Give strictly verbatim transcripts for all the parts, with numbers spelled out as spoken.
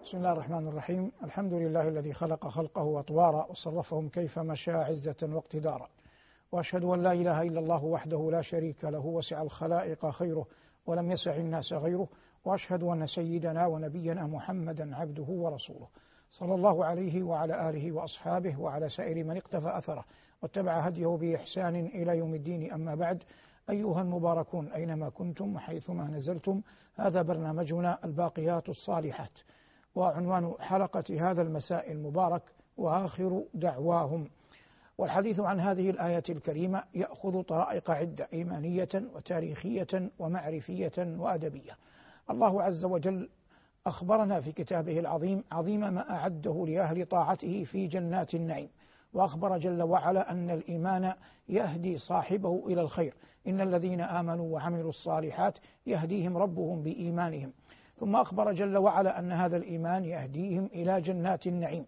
بسم الله الرحمن الرحيم. الحمد لله الذي خلق خلقه أطوارا وصرفهم كيفما شاء عزة واقتدارا، وأشهد أن لا إله إلا الله وحده لا شريك له وسع الخلائق خيره ولم يسع الناس غيره، وأشهد أن سيدنا ونبينا محمدا عبده ورسوله صلى الله عليه وعلى آله وأصحابه وعلى سائر من اقتفى أثره واتبع هديه بإحسان إلى يوم الدين. أما بعد، أيها المباركون أينما كنتم وحيثما نزلتم، هذا برنامجنا الباقيات الصالحات، وعنوان حلقة هذا المساء المبارك وآخر دعواهم. والحديث عن هذه الآية الكريمة يأخذ طرائق عدة إيمانية وتاريخية ومعرفية وأدبية. الله عز وجل أخبرنا في كتابه العظيم عظيم ما أعده لأهل طاعته في جنات النعيم، وأخبر جل وعلا أن الإيمان يهدي صاحبه إلى الخير، إن الذين آمنوا وعملوا الصالحات يهديهم ربهم بإيمانهم. ثم أخبر جل وعلا أن هذا الإيمان يهديهم إلى جنات النعيم.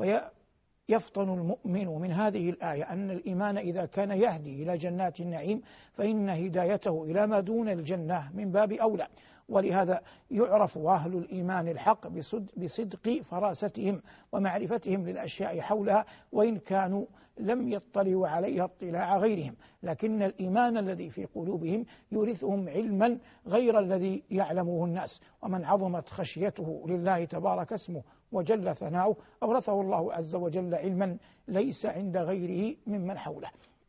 فيفطن المؤمن من هذه الآية أن الإيمان إذا كان يهدي إلى جنات النعيم فإن هدايته إلى ما دون الجنة من باب أولى. ولهذا يعرف أهل الإيمان الحق بصدق فراستهم ومعرفتهم للأشياء حولها، وإن كانوا لم يطلعوا عليها اطلاع غيرهم، لكن الإيمان الذي في قلوبهم يورثهم علما غير الذي يعلمه الناس. ومن عظمت خشيته لله تبارك اسمه وجل ثناؤه أورثه الله عز وجل علما ليس عند غيره ممن حوله.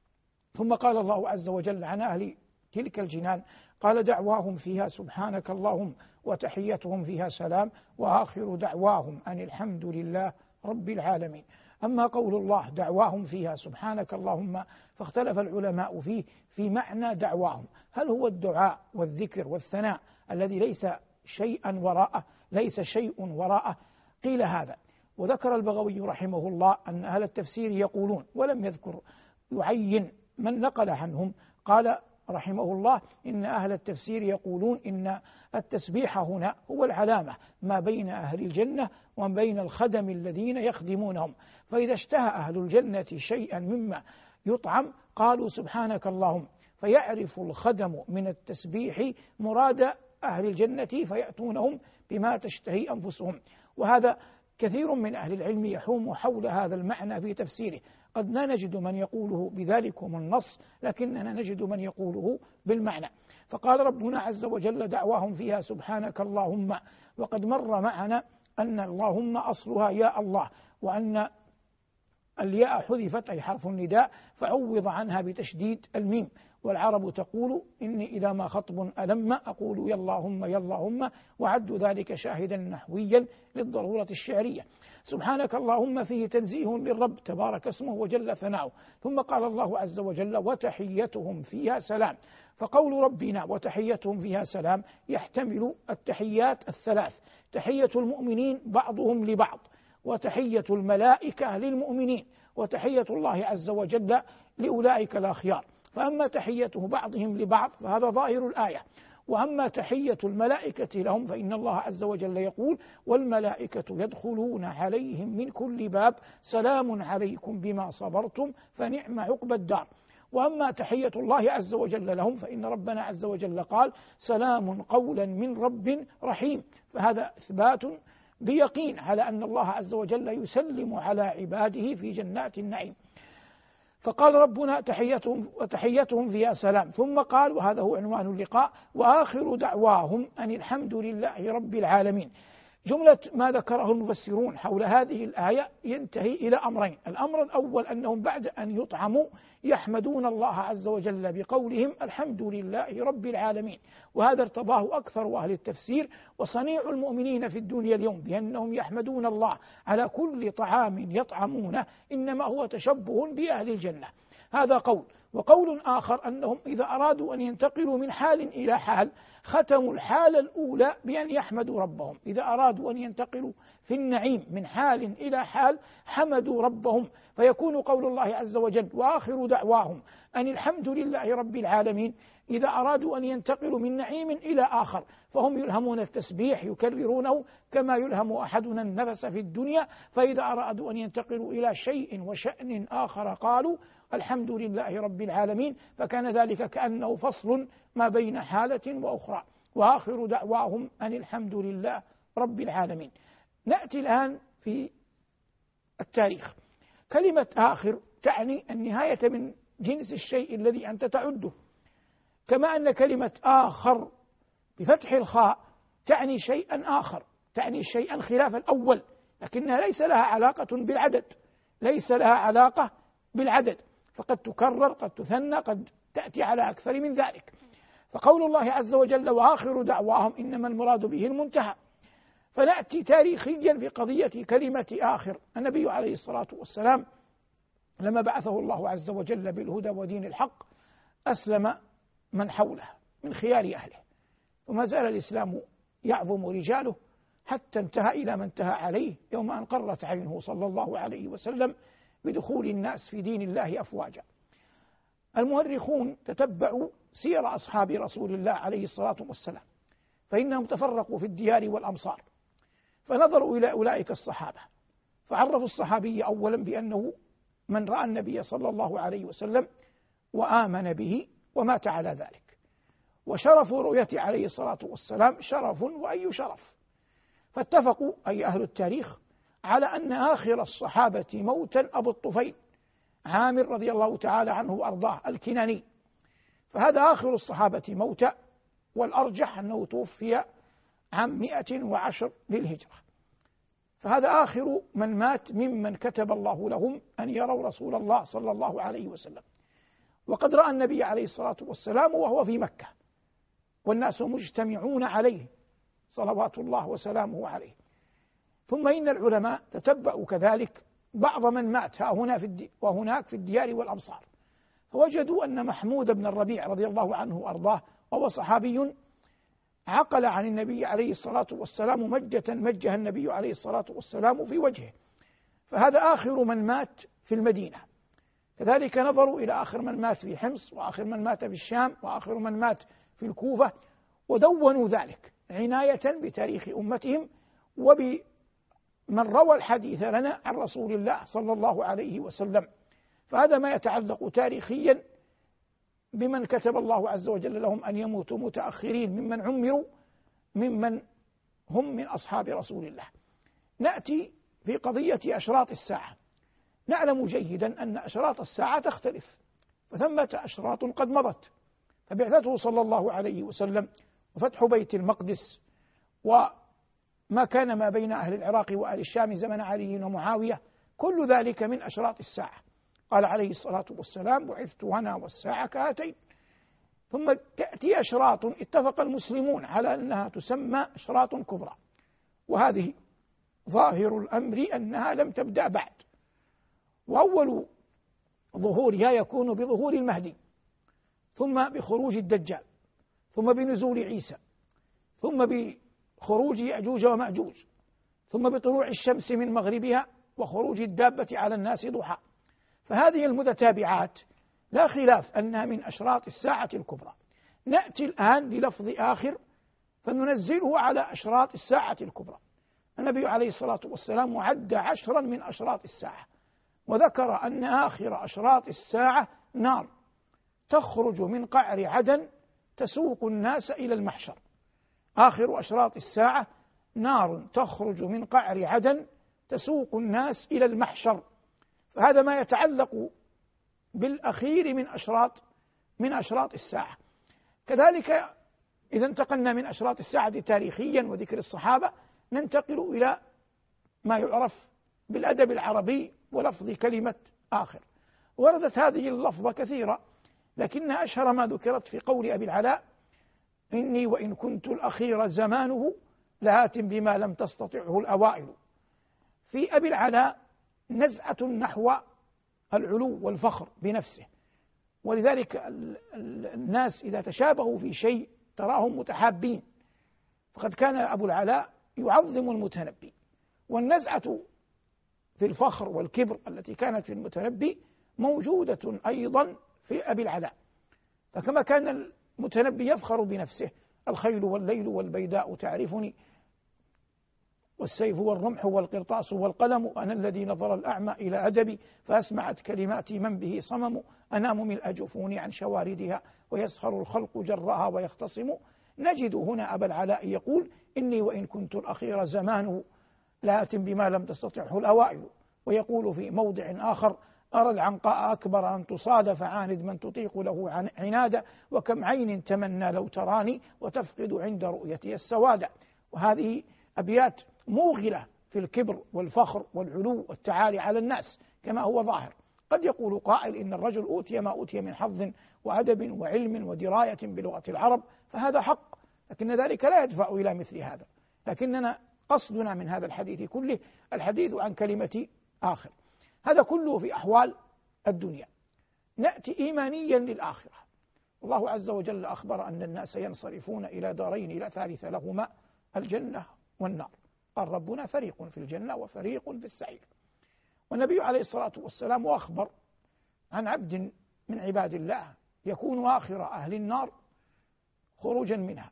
ثم قال الله عز وجل عن أهل تلك الجنان: قال دعواهم فيها سبحانك اللهم وتحيتهم فيها سلام وآخر دعواهم أن الحمد لله رب العالمين. أما قول الله دعواهم فيها سبحانك اللهم، فاختلف العلماء فيه في معنى دعواهم، هل هو الدعاء والذكر والثناء الذي ليس شيئا وراءه ليس شيء وراءه؟ قيل هذا. وذكر البغوي رحمه الله أن أهل التفسير يقولون، ولم يذكر يعين من نقل عنهم، قال رحمه الله إن أهل التفسير يقولون إن التسبيح هنا هو العلامة ما بين أهل الجنة وما بين الخدم الذين يخدمونهم. فإذا اشتهى أهل الجنة شيئا مما يطعم قالوا سبحانك اللهم، فيعرف الخدم من التسبيح مراد أهل الجنة فيأتونهم بما تشتهي أنفسهم. وهذا كثير من أهل العلم يحوم حول هذا المعنى في تفسيره، قد لا نجد من يقوله بذلكم النص، لكننا نجد من يقوله بالمعنى. فقال ربنا عز وجل دعواهم فيها سبحانك اللهم، وقد مر معنا أن اللهم أصلها يا الله، وأن الياء حذفت أي حرف النداء فعوض عنها بتشديد الميم. والعرب تقول إني إذا ما خطب ألم أقول يا اللهم يا اللهم، وعد ذلك شاهدا نحويا للضرورة الشعرية. سبحانك اللهم فيه تنزيه للرب تبارك اسمه وجل ثناؤه. ثم قال الله عز وجل وتحيتهم فيها سلام. فقول ربنا وتحيتهم فيها سلام يحتمل التحيات الثلاث: تحية المؤمنين بعضهم لبعض، وتحية الملائكة للمؤمنين، وتحية الله عز وجل لأولئك الأخيار. فأما تحيته بعضهم لبعض فهذا ظاهر الآية، وأما تحية الملائكة لهم فإن الله عز وجل يقول والملائكة يدخلون عليهم من كل باب سلام عليكم بما صبرتم فنعم عقبى الدار. وأما تحية الله عز وجل لهم فإن ربنا عز وجل قال سلام قولا من رب رحيم. فهذا إثبات بيقين على أن الله عز وجل يسلم على عباده في جنات النعيم. فقال ربنا تحيتهم وتحيتهم فيها سلام، ثم قال وهذا هو عنوان اللقاء وآخر دعواهم أن الحمد لله رب العالمين. جملة ما ذكره المفسرون حول هذه الآية ينتهي إلى أمرين: الأمر الأول أنهم بعد أن يطعموا يحمدون الله عز وجل بقولهم الحمد لله رب العالمين، وهذا ارتضاه أكثر أهل التفسير وصنيع المؤمنين في الدنيا اليوم بأنهم يحمدون الله على كل طعام يطعمونه إنما هو تشبه بأهل الجنة. هذا قول. وقول آخر أنهم إذا أرادوا أن ينتقلوا من حال إلى حال ختموا الحالة الأولى بأن يحمدوا ربهم، إذا أرادوا أن ينتقلوا في النعيم من حال إلى حال حمدوا ربهم، فيكون قول الله عز وجل وآخر دعواهم أن الحمد لله رب العالمين. إذا أرادوا أن ينتقلوا من نعيم إلى آخر فهم يلهمون التسبيح يكررونه كما يلهم أحدنا النفس في الدنيا، فإذا أرادوا أن ينتقلوا إلى شيء وشأن آخر قالوا الحمد لله رب العالمين، فكان ذلك كأنه فصل ما بين حالة وأخرى. وآخر دعواهم أن الحمد لله رب العالمين. نأتي الآن في التاريخ. كلمة آخر تعني النهاية من جنس الشيء الذي أنت تعده، كما أن كلمة آخر بفتح الخاء تعني شيئا آخر، تعني شيئا خلاف الأول، لكنها ليس لها علاقة بالعدد، ليس لها علاقة بالعدد، فقد تكرر، قد تثنى، قد تأتي على أكثر من ذلك. فقول الله عز وجل وآخر دعواهم إنما المراد به المنتهى. فنأتي تاريخيا في قضية كلمة آخر. النبي عليه الصلاة والسلام لما بعثه الله عز وجل بالهدى ودين الحق أسلم من حوله من خيار أهله، وما زال الإسلام يعظم رجاله حتى انتهى إلى ما انتهى عليه يوم أن قرت عينه صلى الله عليه وسلم بدخول الناس في دين الله أفواجا. المؤرخون تتبعوا سير أصحاب رسول الله عليه الصلاة والسلام، فإنهم تفرقوا في الديار والأمصار، فنظروا إلى أولئك الصحابة فعرفوا الصحابي أولا بأنه من رأى النبي صلى الله عليه وسلم وآمن به ومات على ذلك، وشرف رؤيته عليه الصلاة والسلام شرف وأي شرف. فاتفقوا أي أهل التاريخ على أن آخر الصحابة موتا أبو الطفيل عامر رضي الله تعالى عنه وأرضاه الكناني، فهذا آخر الصحابة موتا، والأرجح أنه توفي عام مئة وعشر للهجرة، فهذا آخر من مات ممن كتب الله لهم أن يروا رسول الله صلى الله عليه وسلم. وقد رأى النبي عليه الصلاة والسلام وهو في مكة والناس مجتمعون عليه صلوات الله وسلامه عليه. ثم إن العلماء تتبعوا كذلك بعض من مات ها هنا في الدي وهناك في الديار والأمصار، فوجدوا أن محمود بن الربيع رضي الله عنه وأرضاه وهو صحابي عقل عن النبي عليه الصلاة والسلام مجة مجها النبي عليه الصلاة والسلام في وجهه، فهذا آخر من مات في المدينة. كذلك نظروا إلى آخر من مات في حمص، وآخر من مات في الشام، وآخر من مات في الكوفة، ودونوا ذلك عناية بتاريخ أمتهم وبمن روى الحديث لنا عن رسول الله صلى الله عليه وسلم. فهذا ما يتعلق تاريخيا بمن كتب الله عز وجل لهم أن يموتوا متأخرين ممن عمروا ممن هم من أصحاب رسول الله. نأتي في قضية أشراط الساعة. نعلم جيدا أن أشراط الساعة تختلف، فثمة أشراط قد مضت، فبعثته صلى الله عليه وسلم وفتح بيت المقدس وما كان ما بين أهل العراق وأهل الشام زمن علي ومعاوية، كل ذلك من أشراط الساعة. قال عليه الصلاة والسلام بعثت أنا والساعة كهاتين. ثم تأتي أشراط اتفق المسلمون على أنها تسمى أشراط كبرى، وهذه ظاهر الأمر أنها لم تبدأ بعد، وأول ظهورها يكون بظهور المهدي، ثم بخروج الدجال، ثم بنزول عيسى، ثم بخروج يأجوج ومأجوج، ثم بطلوع الشمس من مغربها وخروج الدابة على الناس ضحى. فهذه المتتابعات لا خلاف أنها من أشراط الساعة الكبرى. نأتي الآن للفظ آخر فننزله على أشراط الساعة الكبرى. النبي عليه الصلاة والسلام عد عشرا من أشراط الساعة، وذكر أن آخر أشراط الساعة نار تخرج من قعر عدن تسوق الناس إلى المحشر. آخر أشراط الساعة نار تخرج من قعر عدن تسوق الناس إلى المحشر. فهذا ما يتعلق بالأخير من أشراط من أشراط الساعة. كذلك إذا انتقلنا من أشراط الساعة تاريخيا وذكر الصحابة، ننتقل إلى ما يعرف بالأدب العربي ولفظ كلمة آخر. وردت هذه اللفظة كثيرة، لكن أشهر ما ذكرت في قول أبي العلاء إني وإن كنت الأخير زمانه لهات بما لم تستطعه الأوائل. في أبي العلاء نزعة نحو العلو والفخر بنفسه، ولذلك الناس إذا تشابهوا في شيء تراهم متحابين، فقد كان أبو العلاء يعظم المتنبي، والنزعة في الفخر والكبر التي كانت في المتنبي موجودة أيضا في أبي العلاء. فكما كان المتنبي يفخر بنفسه الخيل والليل والبيداء تعرفني والسيف والرمح والقرطاس والقلم أنا الذي نظر الأعمى إلى أدبي فأسمعت كلماتي من به صمم أنام ملء جفوني عن شواردها ويسخر الخلق جراها ويختصم. نجد هنا أبا العلاء يقول إني وإن كنت الأخير زمانه لات بما لم تستطعه الأوائل. ويقول في موضع آخر: أرى العنقاء أكبر أن تصادف عاند من تطيق له عنادا، وكم عين تمنى لو تراني وتفقد عند رؤيتي السواد. وهذه أبيات موغلة في الكبر والفخر والعلو والتعالي على الناس كما هو ظاهر. قد يقول قائل إن الرجل أوتي ما أوتي من حظ وأدب وعلم ودراية بلغة العرب، فهذا حق، لكن ذلك لا يدفع إلى مثل هذا. لكننا قصدنا من هذا الحديث كله الحديث عن كلمة آخر. هذا كله في أحوال الدنيا. نأتي إيمانيا للآخرة. الله عز وجل أخبر أن الناس ينصرفون إلى دارين لا ثالث لهما، الجنة والنار. قال ربنا: فريق في الجنة وفريق في السعير. والنبي عليه الصلاة والسلام أخبر عن عبد من عباد الله يكون آخر أهل النار خروجا منها،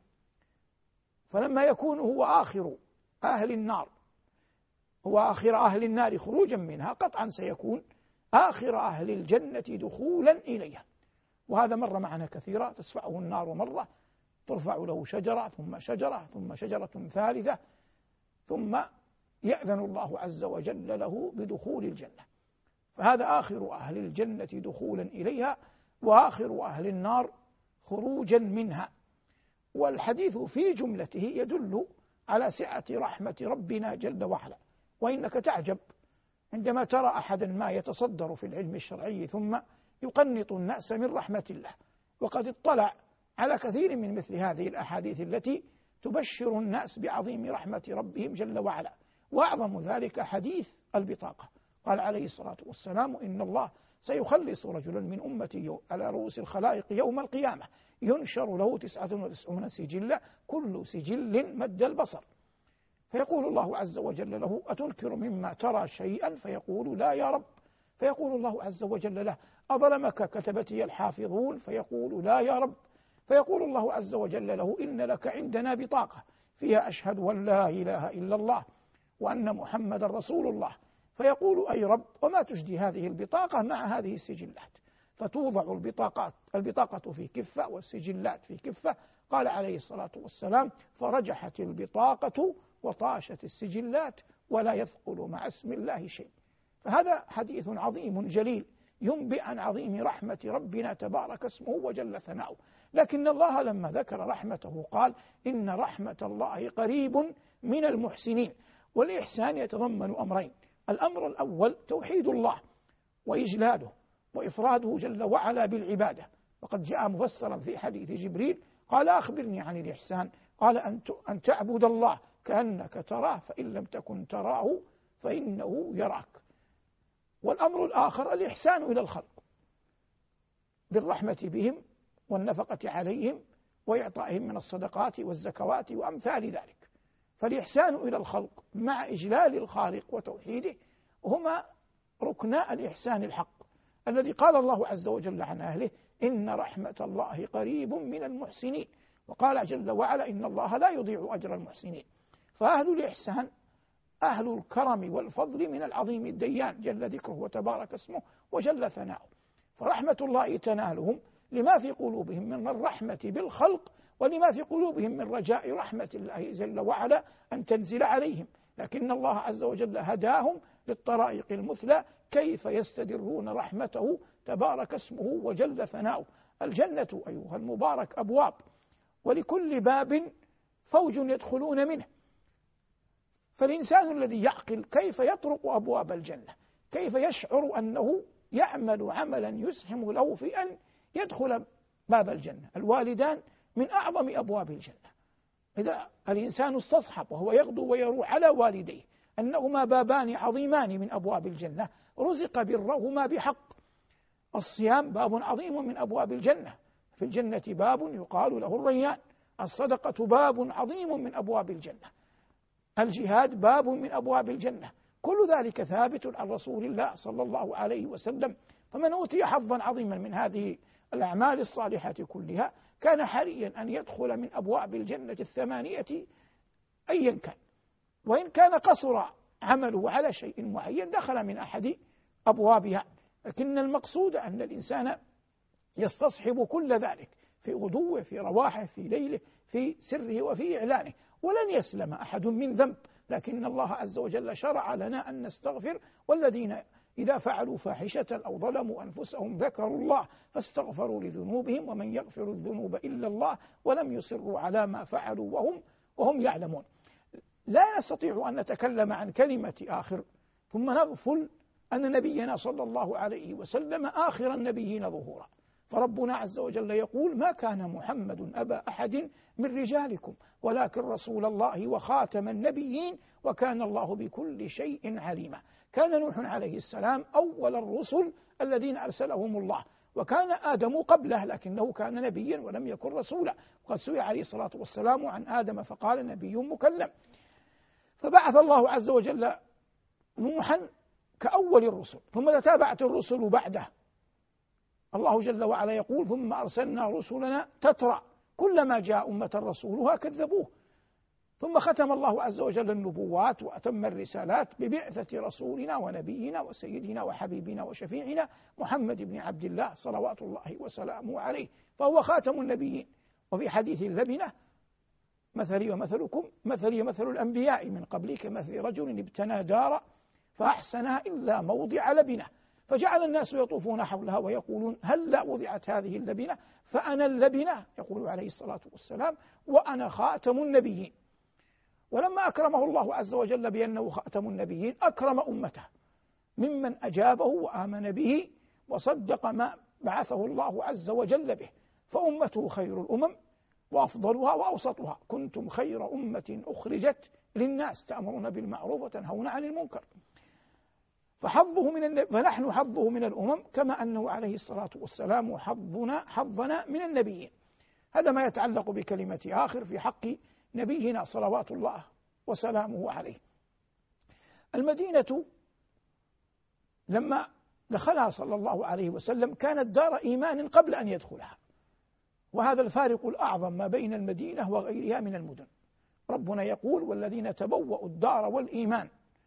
فلما يكون هو آخر أهل النار هو آخر أهل النار خروجا منها، قطعا سيكون آخر أهل الجنة دخولا إليها. وهذا مر معنا كثيرا، تسفعه النار مرة، ترفع له شجرة ثم شجرة ثم شجرة ثالثة، ثم يأذن الله عز وجل له بدخول الجنة. فهذا آخر أهل الجنة دخولا إليها، وآخر أهل النار خروجا منها. والحديث في جملته يدل على سعة رحمة ربنا جل وعلا. وإنك تعجب عندما ترى أحدا ما يتصدر في العلم الشرعي ثم يقنط الناس من رحمة الله، وقد اطلع على كثير من مثل هذه الأحاديث التي تبشر الناس بعظيم رحمة ربهم جل وعلا. وأعظم ذلك حديث البطاقة. قال عليه الصلاة والسلام: إن الله سيخلص رجلا من أمتي على رؤوس الخلائق يوم القيامة ينشر له تسعة وتسعون سجلا كل سجل مد البصر، فيقول الله عز وجل له: أتنكر مما ترى شيئا؟ فيقول: لا يا رب. فيقول الله عز وجل له: أظلمك كتبتي الحافظون؟ فيقول: لا يا رب. فيقول الله عز وجل له: إن لك عندنا بطاقة فيها أشهد أن لا إله إلا الله وأن محمد رسول الله. فيقول: أي رب، وما تجدي هذه البطاقة مع هذه السجلات؟ فتوضع البطاقات البطاقة في كفة والسجلات في كفة. قال عليه الصلاة والسلام: فرجحت البطاقة وطاشت السجلات ولا يثقل مع اسم الله شيء. فهذا حديث عظيم جليل ينبئ عن عظيم رحمة ربنا تبارك اسمه وجل ثناؤه. لكن الله لما ذكر رحمته قال: إن رحمة الله قريب من المحسنين. والإحسان يتضمن أمرين: الأمر الأول توحيد الله وإجلاله وإفراده جل وعلا بالعبادة، وقد جاء مفسرا في حديث جبريل قال: أخبرني عن الإحسان. قال: أن تعبد الله كأنك تراه فإن لم تكن تراه فإنه يراك. والأمر الآخر الإحسان إلى الخلق بالرحمة بهم والنفقة عليهم وإعطائهم من الصدقات والزكوات وأمثال ذلك. فالإحسان إلى الخلق مع إجلال الخالق وتوحيده هما ركنا الإحسان الحق الذي قال الله عز وجل عن أهله: إن رحمة الله قريب من المحسنين. وقال جل وعلا: إن الله لا يضيع أجر المحسنين. فأهل الإحسان أهل الكرم والفضل من العظيم الديان جل ذكره وتبارك اسمه وجل ثناؤه. فرحمة الله تنالهم لما في قلوبهم من الرحمة بالخلق، ولما في قلوبهم من رجاء رحمة الله جل وعلا أن تنزل عليهم. لكن الله عز وجل هداهم للطرائق المثلى كيف يستدرون رحمته تبارك اسمه وجل ثناؤه. الجنة أيها المبارك أبواب، ولكل باب فوج يدخلون منه. فالإنسان الذي يعقل كيف يطرق أبواب الجنة، كيف يشعر أنه يعمل عملا يسهم له في أن يدخل باب الجنة. الوالدان من أعظم أبواب الجنة. إذا الإنسان استصحب وهو يغدو ويروح على والديه أنهما بابان عظيمان من أبواب الجنة، رزق برهما بحق. الصيام باب عظيم من أبواب الجنة، في الجنة باب يقال له الريان. الصدقة باب عظيم من أبواب الجنة. الجهاد باب من أبواب الجنة. كل ذلك ثابت عن رسول الله صلى الله عليه وسلم. فمن أوتي حظا عظيما من هذه الأعمال الصالحة كلها كان حريا أن يدخل من أبواب الجنة الثمانية أيا كان، وإن كان قصر عمله على شيء معين دخل من أحد أبوابها. لكن المقصود أن الإنسان يستصحب كل ذلك في غدوه، في رواحه، في ليله، في سره وفي إعلانه. ولن يسلم أحد من ذنب لكن الله عز وجل شرع لنا أن نستغفر، والذين إذا فعلوا فاحشة أو ظلموا أنفسهم ذكروا الله فاستغفروا لذنوبهم ومن يغفر الذنوب إلا الله ولم يصروا على ما فعلوا وهم وهم يعلمون. لا نستطيع أن نتكلم عن كلمة آخر ثم نغفل أن نبينا صلى الله عليه وسلم آخر النبيين ظهورا. فربنا عز وجل يقول: ما كان محمد أبا أحد من رجالكم ولكن رسول الله وخاتم النبيين وكان الله بكل شيء عليما. كان نوح عليه السلام أول الرسل الذين أرسلهم الله، وكان آدم قبله لكنه كان نبيا ولم يكن رسولا، وقد سئل عليه الصلاة والسلام عن آدم فقال: نبي مكلم. فبعث الله عز وجل نوحا كأول الرسل، ثم تتابعت الرسل بعده. الله جل وعلا يقول: ثم أرسلنا رسلنا تترى كلما جاء أمة رسولها كذبوه. ثم ختم الله عز وجل النبوات وأتم الرسالات ببعثة رسولنا ونبينا وسيدنا وحبيبنا وشفيعنا محمد بن عبد الله صلوات الله وسلامه عليه، فهو خاتم النبيين. وفي حديث اللبنة: مثلي ومثلكم مثلي مثل الأنبياء من قبلي كمثل رجل ابتنى دارا فأحسنها إلا موضع لبنة، فجعل الناس يطوفون حولها ويقولون: هلا وضعت هذه اللبنة؟ فأنا اللبنة، يقول عليه الصلاة والسلام، وأنا خاتم النبيين. ولما أكرمه الله عز وجل بأنه خاتم النبيين أكرم أمته ممن أجابه وآمن به وصدق ما بعثه الله عز وجل به، فأمته خير الأمم وأفضلها وأوسطها. كنتم خير أمة أخرجت للناس تأمرون بالمعروف وتنهون عن المنكر. فحظه من النب... فنحن حظه من الأمم كما أنه عليه الصلاة والسلام حظنا حظنا من النبيين. هذا ما يتعلق بكلمة آخر في حق نبينا صلوات الله وسلامه عليه. المدينة لما دخلها صلى الله عليه وسلم كانت دار إيمان قبل أن يدخلها، وهذا الفارق الأعظم ما بين المدينة وغيرها من المدن. ربنا يقول: والذين تبوأوا الدار والإيمان،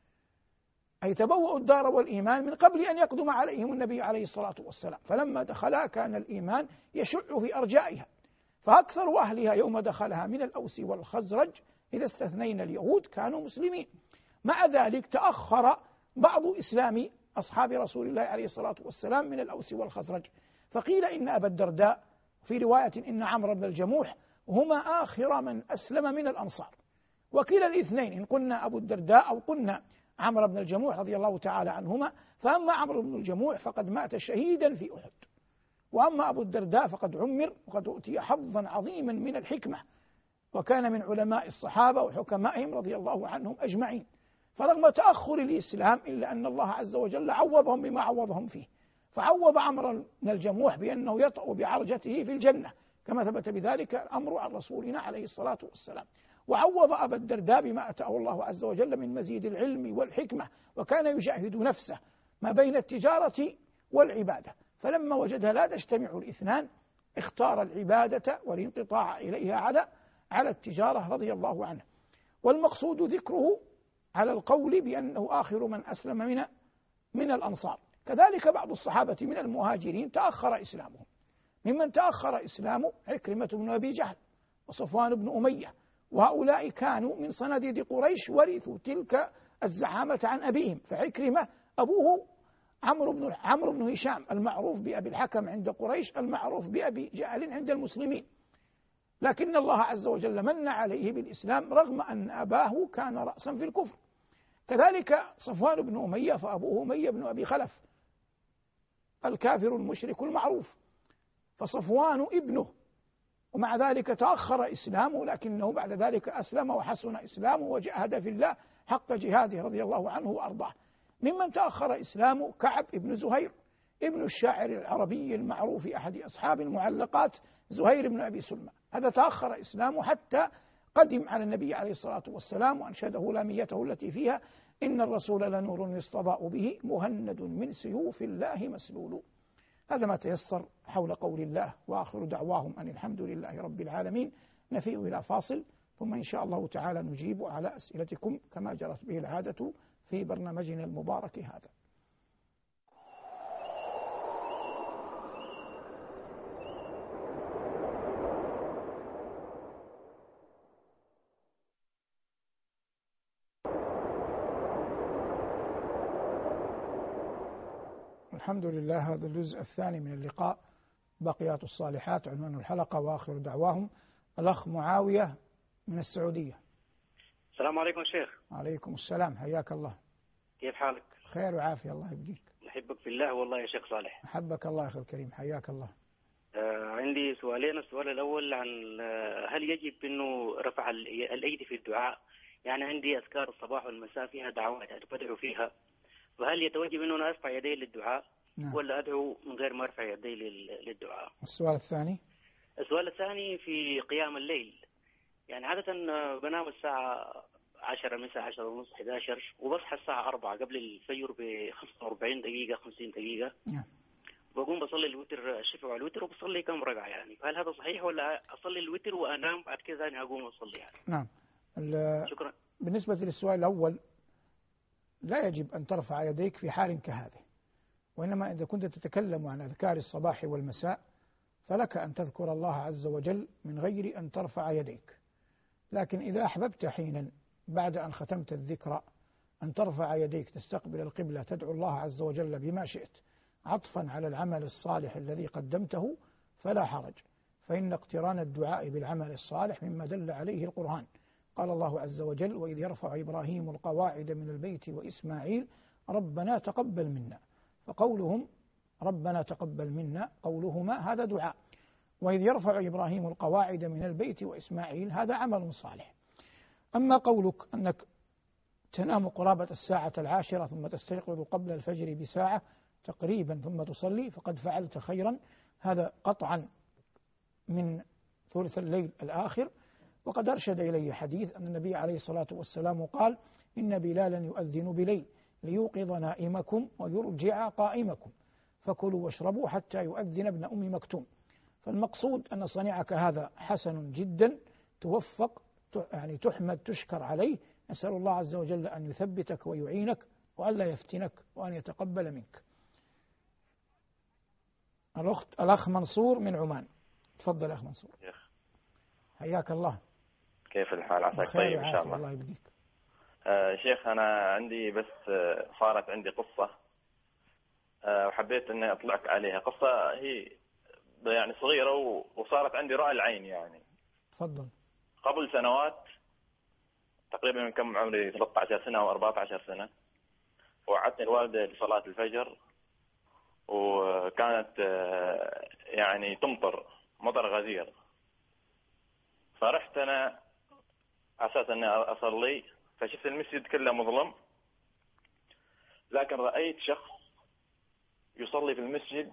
أي تبوأوا الدار والإيمان من قبل أن يقدم عليهم النبي عليه الصلاة والسلام، فلما دخلها كان الإيمان يشع في أرجائها، فأكثر أهلها يوم دخلها من الأوس والخزرج إذا استثنينا اليهود كانوا مسلمين. مع ذلك تأخر بعض إسلام أصحاب رسول الله عليه الصلاة والسلام من الأوس والخزرج، فقيل إن أبا الدرداء، في رواية إن عمرو بن الجموح، هما آخر من أسلم من الأنصار. وكلا الاثنين، إن قلنا أبو الدرداء أو قلنا عمرو بن الجموح رضي الله تعالى عنهما، فأما عمرو بن الجموح فقد مات شهيدا في أحد، وأما أبو الدرداء فقد عمر وقد أؤتي حظا عظيما من الحكمة، وكان من علماء الصحابة وحكمائهم رضي الله عنهم أجمعين. فرغم تأخر الإسلام إلا أن الله عز وجل عوضهم بما عوضهم فيه، فعوض عمرو بن الجموح بأنه يطأ بعرجته في الجنة كما ثبت بذلك الأمر عن رسولنا عليه الصلاة والسلام، وعوض أبا الدرداء بما أتاه الله عز وجل من مزيد العلم والحكمة، وكان يجاهد نفسه ما بين التجارة والعبادة، فلما وجدها لا تجتمع الاثنان اختار العبادة والانقطاع إليها على على التجارة رضي الله عنه. والمقصود ذكره على القول بأنه آخر من أسلم من من الأنصار. كذلك بعض الصحابة من المهاجرين تأخر إسلامهم، ممن تأخر إسلامه عكرمة بن أبي جهل وصفوان بن أمية، وهؤلاء كانوا من صناديد قريش ورثوا تلك الزعامة عن أبيهم. فعكرمة أبوه عمرو بن عمرو بن هشام المعروف بأبي الحكم عند قريش، المعروف بأبي جهل عند المسلمين، لكن الله عز وجل من عليه بالإسلام رغم أن أباه كان رأسا في الكفر. كذلك صفوان بن أمية فأبوه أمية بن أبي خلف الكافر المشرك المعروف، فصفوان ابنه، ومع ذلك تأخر إسلامه لكنه بعد ذلك أسلم وحسن إسلامه وجاهد في الله حق جهاده رضي الله عنه وأرضاه. ممن تأخر إسلامه كعب ابن زهير ابن الشاعر العربي المعروف أحد أصحاب المعلقات زهير بن أبي سلمى، هذا تأخر إسلامه حتى قدم على النبي عليه الصلاة والسلام وأنشده لاميته التي فيها: إن الرسول لنور يستضاء به مهند من سيوف الله مسلول. هذا ما تيسر حول قول الله، وآخر دعواهم أن الحمد لله رب العالمين. نفيء إلى فاصل ثم إن شاء الله تعالى نجيب على أسئلتكم كما جرت به العادة في برنامجنا المبارك هذا. الحمد لله. هذا الجزء الثاني من اللقاء، بقيات الصالحات، عنوان الحلقة وآخر دعواهم. الأخ معاوية من السعودية. السلام عليكم شيخ. عليكم السلام، حياك الله. كيف حالك؟ خير وعافية، الله يبقيك. نحبك في الله والله يا شيخ صالح. أحبك الله أخي الكريم، حياك الله. آه عندي سؤالين. السؤال الأول عن آه هل يجب أنه رفع الأيدي في الدعاء؟ يعني عندي أذكار الصباح والمساء فيها دعوات أدعو فيها، فهل يتوجب أنه أنا أرفع يدي للدعاء؟ نعم. ولا أدعو من غير ما أرفع يدي للدعاء؟ السؤال الثاني. السؤال الثاني في قيام الليل. يعني عادة بنام الساعة عشرة مساء، عشرة ونص، إحدى عشر، وبصحى الساعة أربعة قبل الفجر ب خمسة وأربعين دقيقة، خمسين دقيقة. نعم. بقوم بصلي الوتر، الشفع والوتر، وبصلي كم ركعة يعني. فهل هذا صحيح ولا أصلي الوتر وأنام بعد كذا أنا أقوم أصلي يعني؟ نعم. شكرا. بالنسبة للسؤال الأول، لا يجب أن ترفع يديك في حال كهذه، وإنما إذا كنت تتكلم عن أذكار الصباح والمساء فلك أن تذكر الله عز وجل من غير أن ترفع يديك. لكن إذا أحببت حينا بعد أن ختمت الذكر أن ترفع يديك تستقبل القبلة تدعو الله عز وجل بما شئت عطفا على العمل الصالح الذي قدمته فلا حرج، فإن اقتران الدعاء بالعمل الصالح مما دل عليه القرآن. قال الله عز وجل: وإذ يرفع إبراهيم القواعد من البيت وإسماعيل ربنا تقبل منا. فقولهم ربنا تقبل منا قولهما هذا دعاء، وإذ يرفع إبراهيم القواعد من البيت وإسماعيل هذا عمل صالح. أما قولك أنك تنام قرابة الساعة العاشرة ثم تستيقظ قبل الفجر بساعة تقريبا ثم تصلي فقد فعلت خيرا، هذا قطعا من ثلث الليل الآخر. وقد أرشد إلي حديث أن النبي عليه الصلاة والسلام قال: إن بلالا يؤذن بليل ليوقظ نائمكم ويرجع قائمكم، فكلوا واشربوا حتى يؤذن ابن أم مكتوم. فالمقصود أن صنيعك هذا حسن جدا، توفق، يعني تحمد، تشكر عليه. نسأل الله عز وجل أن يثبتك ويعينك وألا يفتنك وأن يتقبل منك. الأخت الأخ منصور من عمان. تفضل أخ منصور. حياك الله. كيف الحال؟ عساك طيب إن شاء الله. الله يبديك. آه شيخ، أنا عندي بس آه صارت عندي قصة آه وحبيت أني أطلعك عليها. قصة هي يعني صغيرة وصارت عندي رأي العين يعني. تفضل. قبل سنوات تقريبا من كم عمري ثلاثة عشر سنة أو أربعة عشر سنة، وعدتني الوالدة لصلاة الفجر، وكانت آه يعني تمطر مطر غزير، فرحت أنا أساس أني أصلي، فشفت المسجد كله مظلم، لكن رأيت شخص يصلي في المسجد،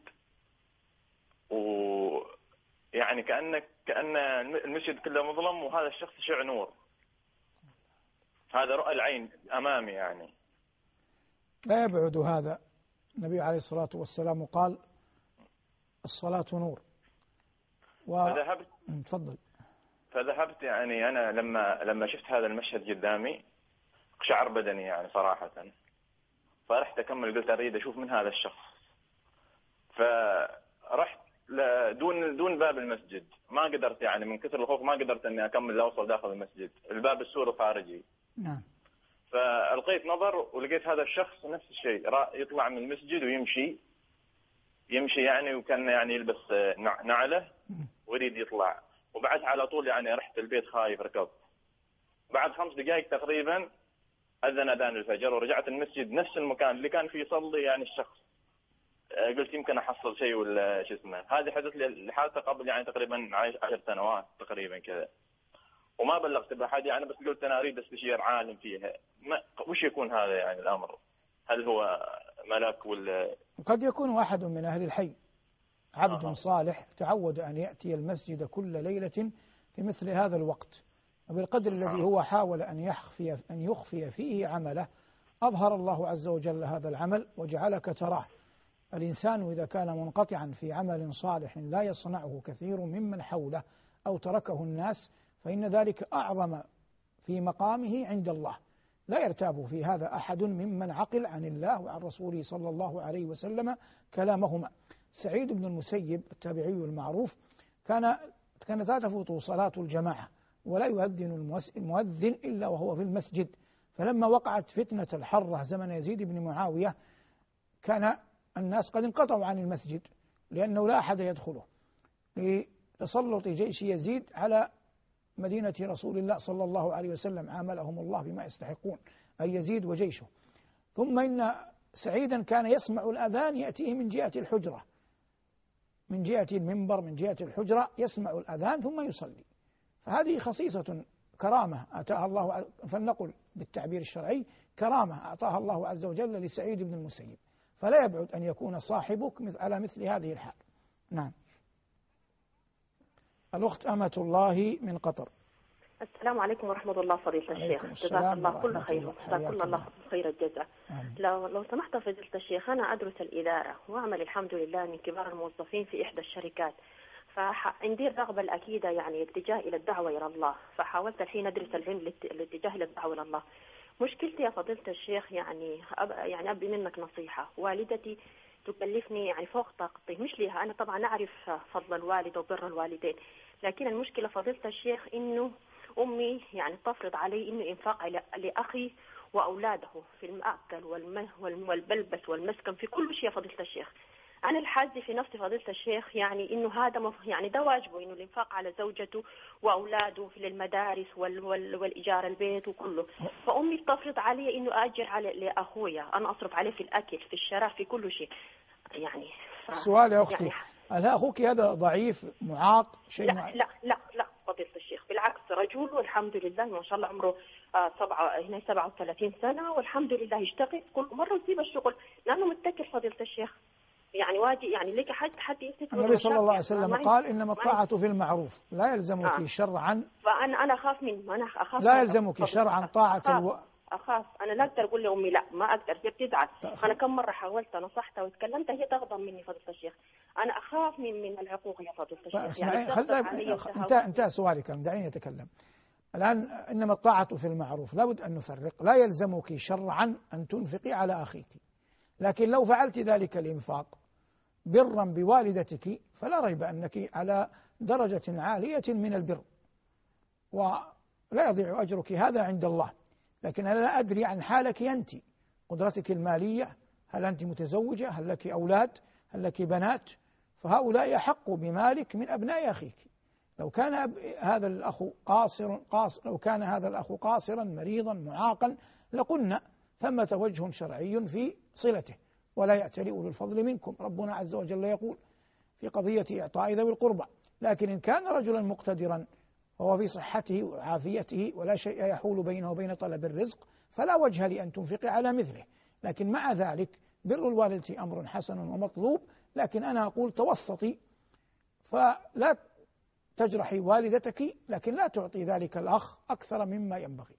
ويعني كأنك كأن المسجد كله مظلم وهذا الشخص يشع نور. هذا رؤى العين أمامي يعني. لا يبعد هذا. النبي عليه الصلاة والسلام قال: الصلاة نور. و... فذهبت تفضل. فذهبت يعني أنا لما لما شفت هذا المشهد قدامي قشعر بدني يعني صراحة، فرحت أكمل، قلت أريد أشوف من هذا الشخص. فرحت دون دون باب المسجد، ما قدرت يعني من كثر الخوف ما قدرت أني أكمل أوصل داخل المسجد، الباب السوري خارجي. نعم. فألقيت نظر ولقيت هذا الشخص نفس الشيء، يطلع من المسجد ويمشي يمشي يعني، وكان يعني يلبس نعله ويريد يطلع. وبعد على طول يعني رحت البيت خايف، ركضت. بعد خمس دقائق تقريبا أذن أذان الفجر، ورجعت المسجد نفس المكان اللي كان فيه يصلي يعني الشخص. قلت يمكن أحصل شيء ولا شو اسمه. هذه حدث لي لحالته قبل يعني تقريبا عشر سنوات تقريبا كذا، وما بلغت بأحد يعني، بس قلت أنا أريد استشير عالم فيها. ما وش يكون هذا يعني الأمر؟ هل هو ملك ولا؟ قد يكون أحد من أهل الحي، عبد آه. صالح تعود أن يأتي المسجد كل ليلة في مثل هذا الوقت، وبالقدر الذي هو حاول أن يخفي أن يخفي فيه عمله أظهر الله عز وجل هذا العمل وجعلك تراه. الإنسان إذا كان منقطعا في عمل صالح لا يصنعه كثير ممن حوله أو تركه الناس، فإن ذلك أعظم في مقامه عند الله. لا يرتاب في هذا أحد ممن عقل عن الله وعن رسوله صلى الله عليه وسلم كلامهما. سعيد بن المسيب التابعي المعروف كان كانت لا تفوت صلاة الجماعة ولا يؤذن المؤذن إلا وهو في المسجد. فلما وقعت فتنة الحرة زمن يزيد بن معاوية كان الناس قد انقطعوا عن المسجد لأنه لا أحد يدخله لتسلط جيش يزيد على مدينة رسول الله صلى الله عليه وسلم، عاملهم الله بما يستحقون، أي يزيد وجيشه. ثم إن سعيدا كان يسمع الأذان يأتيه من جهة الحجرة، من جهة المنبر، من جهة الحجرة يسمع الأذان ثم يصلي. فهذه خصيصة كرامة أتاها الله، فلنقل بالتعبير الشرعي كرامة أعطاها الله عز وجل لسعيد بن المسيب، فلا يبعد أن يكون صاحبك على مثل هذه الحال. نعم. الأخت أمة الله من قطر. السلام عليكم ورحمة الله فضيلة الشيخ، جزاك الله كل خير وجزاك كل الله خير الجزاء. لو لو سمحت فضيلة الشيخ، أنا أدرس الإدارة وأعمل الحمد لله من كبار الموظفين في إحدى الشركات، فعندي الرغبة الأكيدة يعني الاتجاه إلى الدعوة إلى الله، فحاولت الحين أدرس العلم الاتجاه إلى الدعوة إلى الله. مشكلتي يا فضيلة الشيخ يعني أب يعني أبي منك نصيحة. والدتي تكلفني يعني فوق طاقتي، مش ليها أنا طبعا أعرف فضل الوالد وبر الوالدين، لكن المشكلة فضيلة الشيخ إنه أمي يعني تفرض علي إنه إنفاق لأخي وأولاده في المأكل والملبس والمسكن في كل شيء فضيلة الشيخ. أنا الحاجة في نفسي فضيلة الشيخ يعني إنه هذا مف... يعني ده واجبه، إنه الإنفاق على زوجته وأولاده في المدارس وال... وال... والإيجار البيت وكله. فأمي تفرض علي إنه أجر على لأخويا، أنا أصرف عليه في الأكل في الشراء في كل شيء يعني. ف... السؤال يا أختي، يعني... هل أخوك هذا ضعيف معاق شيء لا, معين؟ لا لا لا فضيلة الشيخ، بالعكس رجل والحمد لله ما شاء الله، عمره آه سبعة هنا سبعة وثلاثين سنة والحمد لله، يشتغل كل مرة يسيب الشغل لأنه متكل فضيلة الشيخ. يعني واجي يعني لك حد حد يستفيد. النبي صلى الله عليه وسلم قال إنما الطاعة في المعروف لا يلزمك آه. شرعا. فأنا أنا أخاف من أنا أخاف لا يلزمك شرعا طاعة أخاف, الو... أخاف أنا لا أقدر أقول لأمي لا ما أقدر، هي بتزعل. أنا كم مرة حاولت نصحتها وتكلمت هي تغضب مني فضيلة الشيخ. أنا أخاف من من العقوق يا فضيلة الشيخ. يعني خل... انتهى انتهى سؤالي كان دعيني أتكلم الآن. إنما الطاعة في المعروف لا بد أن نفرق، لا يلزمك شرعا أن تنفقي على أخيك، لكن لو فعلت ذلك الإنفاق برا بوالدتك فلا ريب أنك على درجة عالية من البر ولا يضيع أجرك هذا عند الله. لكن أنا لا أدري عن حالك أنت، قدرتك المالية، هل أنت متزوجة، هل لك أولاد، هل لك بنات، فهؤلاء أحق بمالك من أبناء أخيك. لو كان هذا الأخ قاصر قاصر لو كان هذا الأخ قاصرا مريضا معاقا لقلنا ثمة وجه شرعي في صلته، ولا يأتل أولو الفضل منكم. ربنا عز وجل يقول في قضية إعطاء ذوي القربى. لكن إن كان رجلا مقتدرا وهو في صحته وعافيته ولا شيء يحول بينه وبين طلب الرزق فلا وجه لأن تنفق على مثله. لكن مع ذلك بر الوالدة أمر حسن ومطلوب، لكن أنا أقول توسطي، فلا تجرحي والدتك لكن لا تعطي ذلك الأخ أكثر مما ينبغي.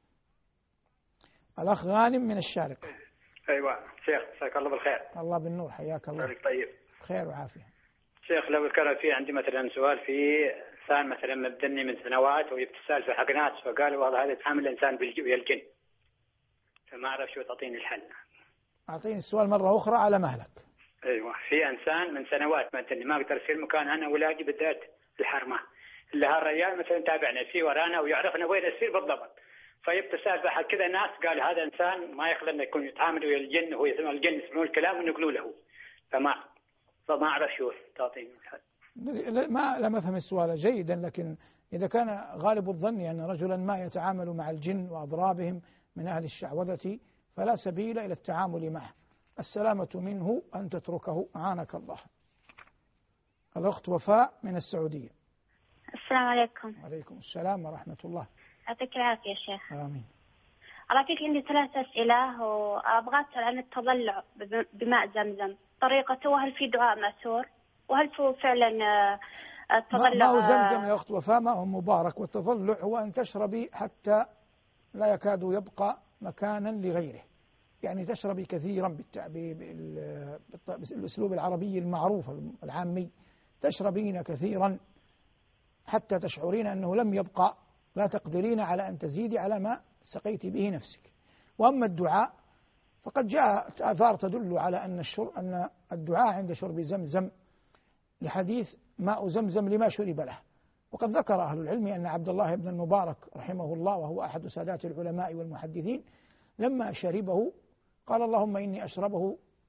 الأخ غانم من الشارقة. أيوة شيخ، مساك الله بالخير. الله بالنور، حياك الله. طيب خير وعافية. شيخ لو كان في عندي مثلا سؤال في إنسان مثلا مبدني من سنوات ويبتسال في حق ناس، فقالوا والله هذا يتعامل الإنسان بالجن، فما أعرف شو تعطيني الحل. أعطيني السؤال مرة أخرى على مهلك. أيوة في إنسان من سنوات مبدني ما أقدر أصير مكان أنا أولادي بالذات الحرمة، اللي هالرجال مثلا تابعنا فيه ورانا ويعرفنا وين نسير بالضبط، فيبتسال بحق كذا ناس قال هذا إنسان ما يخلى إنه يكون يتعامل ويا الجن، وهو يسمع الجن يسمعون الكلام ونقولوا له، فما فما أعرف شو تعطيني الحل. ما لم أفهم السؤال جيدا، لكن إذا كان غالب الظن أن رجلا ما يتعامل مع الجن وأضرابهم من أهل الشعوذة فلا سبيل إلى التعامل معه، السلامة منه أن تتركه أعانك الله. الأخت وفاء من السعودية. السلام عليكم. وعليكم السلام ورحمة الله. يعطيك العافية يا شيخ. آمين. أراك عندي ثلاث أسئلة وأبغى أسأل عن التضلع بماء زمزم، طريقته وهل في دعاء مأثور وهل في فعلا التضلع؟ ماء زمزم يا أخت وفاء ماء مبارك، والتضلع هو أن تشربي حتى لا يكاد يبقى مكانا لغيره، يعني تشربي كثيرا بالأسلوب العربي المعروف العامي، تشربين كثيرا حتى تشعرين أنه لم يبقى، لا تقدرين على أن تزيدي على ما سقيت به نفسك. وأما الدعاء فقد جاءت آثار تدل على أن الشر أن الدعاء عند شرب زمزم لحديث ماء زمزم لما شرب له. وقد ذكر أهل العلم أن عبد الله بن المبارك رحمه الله وهو أحد سادات العلماء والمحدثين لما شربه قال اللهم إني أشربه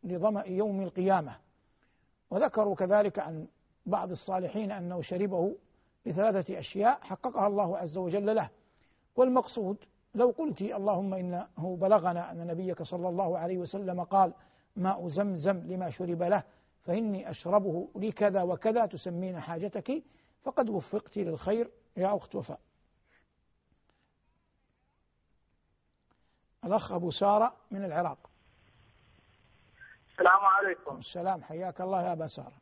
لظمأ يوم القيامة. وذكروا كذلك عن بعض الصالحين أنه شربه لثلاثة أشياء حققها الله عز وجل له. والمقصود لو قلت اللهم إنه بلغنا أن نبيك صلى الله عليه وسلم قال ماء زمزم لما شرب له فإني أشربه لكذا وكذا تسمين حاجتك، فقد وفقت للخير يا أخت وفاء. الأخ أبو سارة من العراق. السلام عليكم. السلام، حياك الله يا أبا سارة.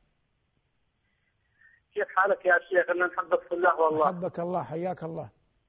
كيف حالك يا شيخ؟ أنا نحبك في الله والله. حبك الله، حياك الله.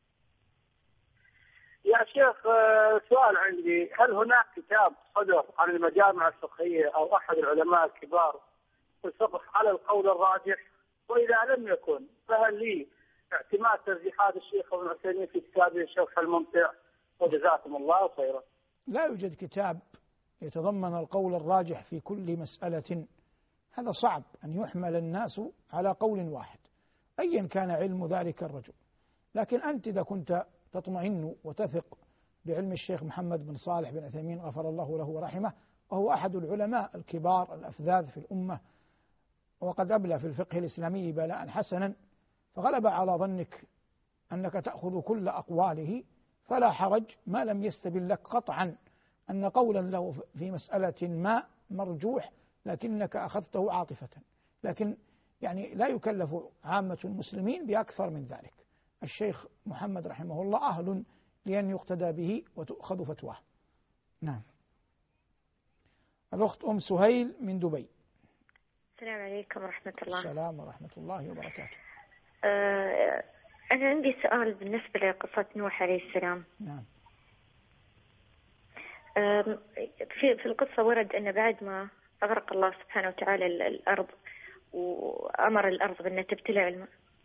يا شيخ سؤال عندي، هل هناك كتاب صدر عن المجامع الفقهية أو أحد العلماء الكبار في الفقه على القول الراجح؟ وإذا لم يكن فهل لي اعتماد ترجيحات الشيخ ابن عثيمين في كتابه الشرح الممتع؟ وجزاكم الله خيرا. لا يوجد كتاب يتضمن القول الراجح في كل مسألة، هذا صعب أن يحمل الناس على قول واحد أيا كان علم ذلك الرجل. لكن أنت إذا كنت تطمئن وتثق بعلم الشيخ محمد بن صالح بن عثيمين غفر الله له ورحمه، وهو أحد العلماء الكبار الأفذاذ في الأمة، وقد أبلى في الفقه الإسلامي بلاء حسنا، فغلب على ظنك أنك تأخذ كل أقواله، فلا حرج ما لم يستبن لك قطعا أن قولا له في مسألة ما مرجوح لكنك أخذته عاطفة. لكن يعني لا يكلف عامة المسلمين بأكثر من ذلك. الشيخ محمد رحمه الله أهل لأن يقتدى به وتؤخذ فتواه. نعم. الأخت أم سهيل من دبي. السلام عليكم ورحمة الله. السلام ورحمة الله وبركاته. أه أنا عندي سؤال بالنسبة لقصة نوح عليه السلام. نعم. أه في في القصة ورد أن بعد ما أغرق الله سبحانه وتعالى الأرض وأمر الأرض بأن تبتلع الماء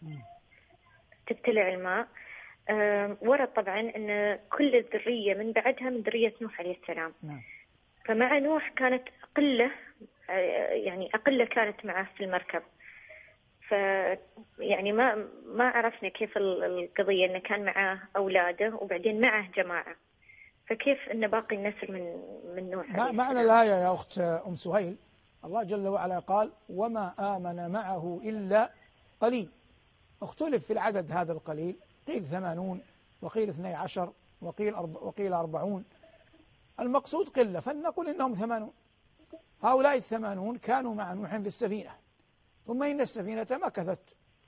تبتلع الماء أه ورد طبعا أن كل الذرية من بعدها من ذرية نوح عليه السلام. نعم. فمع نوح كانت قلة، يعني أقل كانت معه في المركب، ف يعني ما ما عرفنا كيف القضية، إنه كان معه أولاده وبعدين معه جماعة، فكيف إن باقي النسل من من نوح؟ معنى الآية يا أخت أم سهيل الله جل وعلا قال وما آمن معه إلا قليل. اختلف في العدد هذا القليل، قيل ثمانون وقيل اثني عشر وقيل أرب... وقيل أربعون، المقصود قلة، فلنقل إنهم ثمانون. هؤلاء الثمانون كانوا مع نوح في السفينة، ثم إن السفينة مكثت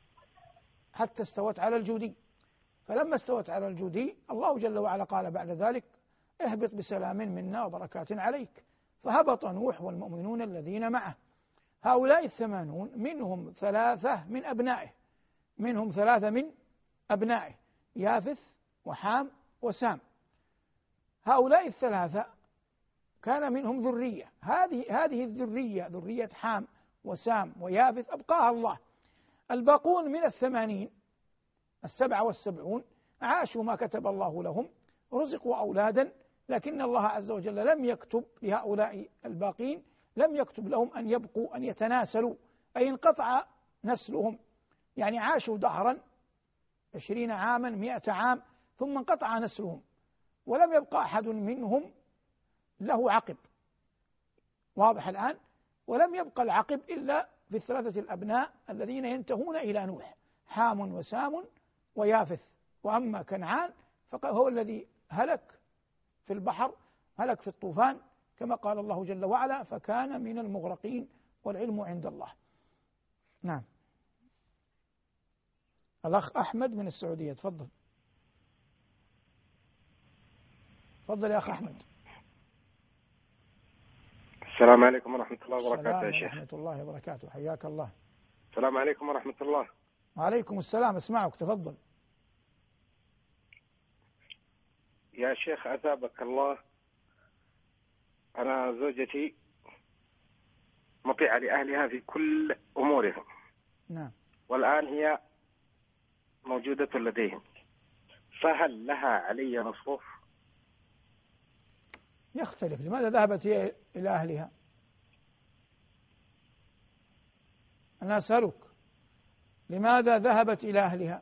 حتى استوت على الجودي، فلما استوت على الجودي الله جل وعلا قال بعد ذلك اهبط بسلام منا وبركات عليك، فهبط نوح والمؤمنون الذين معه. هؤلاء الثمانون منهم ثلاثة من أبنائه منهم ثلاثة من أبنائه يافث وحام وسام. هؤلاء الثلاثة كان منهم ذرية، هذه هذه الذرية ذرية حام وسام ويافث أبقاها الله. الباقون من الثمانين السبعة والسبعون عاشوا ما كتب الله لهم، رزقوا أولادا، لكن الله عز وجل لم يكتب لهؤلاء الباقين، لم يكتب لهم أن يبقوا أن يتناسلوا، أي انقطع نسلهم، يعني عاشوا دهرا عشرين عاما مئة عام ثم انقطع نسلهم ولم يبقى أحد منهم له عقب، واضح الآن؟ ولم يبقى العقب إلا في الثلاثة الأبناء الذين ينتهون إلى نوح، حام وسام ويافث. وأما كنعان فهو الذي هلك في البحر، هلك في الطوفان كما قال الله جل وعلا فكان من المغرقين والعلم عند الله. نعم. الأخ أحمد من السعودية، تفضل. تفضل يا أخ أحمد. السلام عليكم ورحمة الله وبركاته يا شيخ. السلام ورحمة الله وبركاته، حياك الله. السلام عليكم ورحمة الله. وعليكم السلام، اسمعك، تفضل. يا شيخ أثابك الله، أنا زوجتي مطيعة لأهلها في كل أمورهم. نعم. والآن هي موجودة لديهم، فهل لها علي مصروف؟ يختلف. لماذا ذهبت هي إلى أهلها؟ أنا أسألك لماذا ذهبت إلى أهلها؟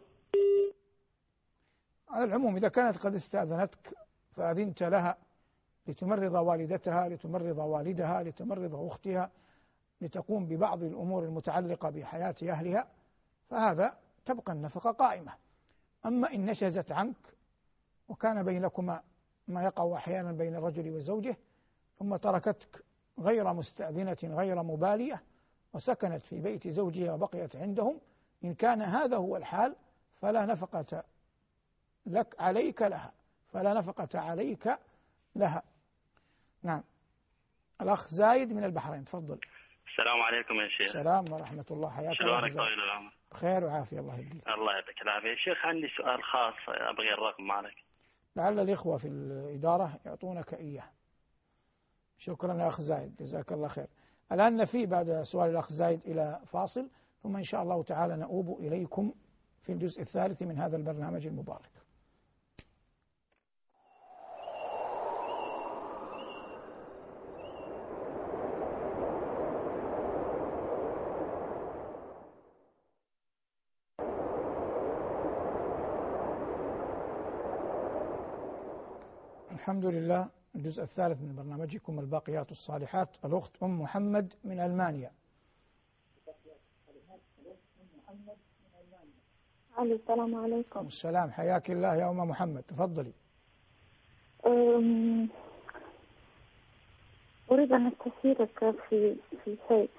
على العموم إذا كانت قد استأذنتك فأذنت لها لتمرض والدتها، لتمرض والدها، لتمرض أختها، لتقوم ببعض الأمور المتعلقة بحياة أهلها، فهذا تبقى النفقة قائمة. أما إن نشزت عنك وكان بينكما ما يقع أحيانا بين الرجل وزوجه ثم تركتك غير مستأذنة غير مبالية وسكنت في بيت زوجها وبقيت عندهم، إن كان هذا هو الحال فلا نفقة لك عليك لها، فلا نفقة عليك لها. نعم. الأخ زايد من البحرين، تفضل. السلام عليكم يا شيخ. السلام ورحمة الله، حياك الله. شلونك طويل العمر؟ بخير وعافية، الله يهديك. الله يعطيك العافية. شيخ عندي سؤال خاص أبغي الرقم معك. لعل الإخوة في الإدارة يعطونك إياه. شكرا يا أخ زايد، جزاك الله خير. الآن نفي بعد سؤال الأخ زايد إلى فاصل، ثم إن شاء الله تعالى نؤوب إليكم في الجزء الثالث من هذا البرنامج المبارك. الحمد لله. الجزء الثالث من برنامجكم الباقيات الصالحات. الأخت أم محمد من ألمانيا. السلام عليكم. السلام، حياك الله يا أم محمد، تفضلي. أريد أن أستشيرك في في شيء.